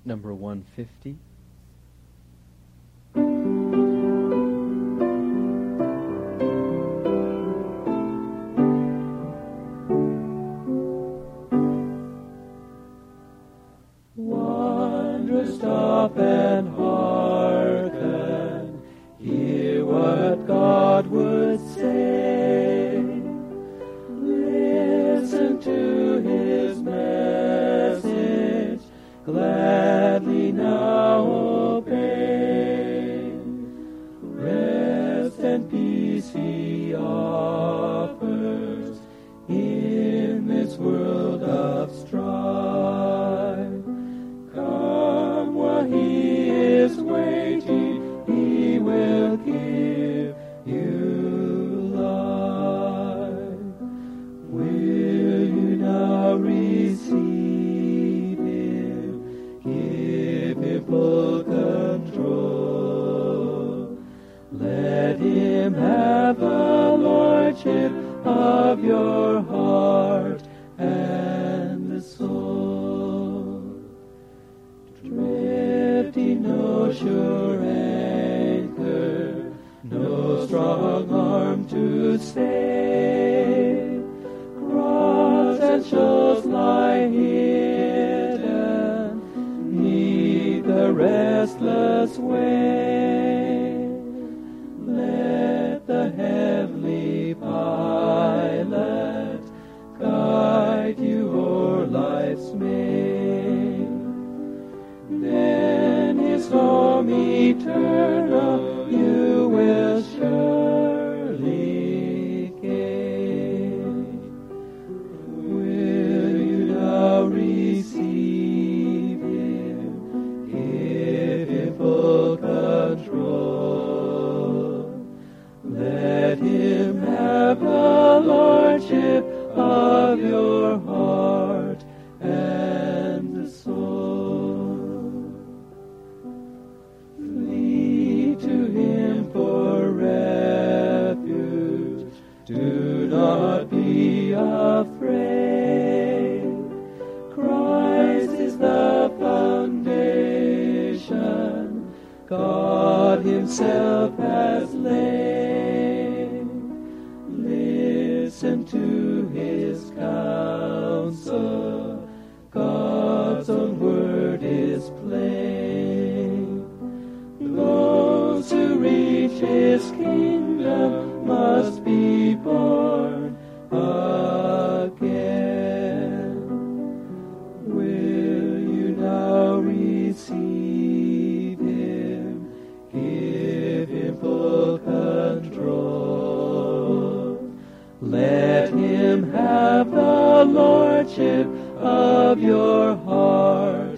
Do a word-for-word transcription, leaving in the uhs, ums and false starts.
number one fifty. Wonder, stop and hearken, hear what God would say. Listen to His message, gladly now obey. Rest and peace He offers in this world of strife. Come while He is waiting, He will give you life. Will you now receive Him? Give Him full control. Let Him have the lordship of your heart and the soul. Drifting, no sure anchor, no strong arm to stay. Cross and shoals lie hidden 'neath the restless way. Let the heavenly pilot guide you o'er life's main. Then His home eternal you will surely gain. Will you now receive Him? Give Him full control. Let Him have the lordship of your heart and the soul. Flee to Him for refuge. Do not be afraid. Christ is the foundation God Himself has laid. Listen to His counsel. God's own word is plain. Those who reach His kingdom must be born again. Will you now receive Him? Give Him full control. Let Him have the lordship of your heart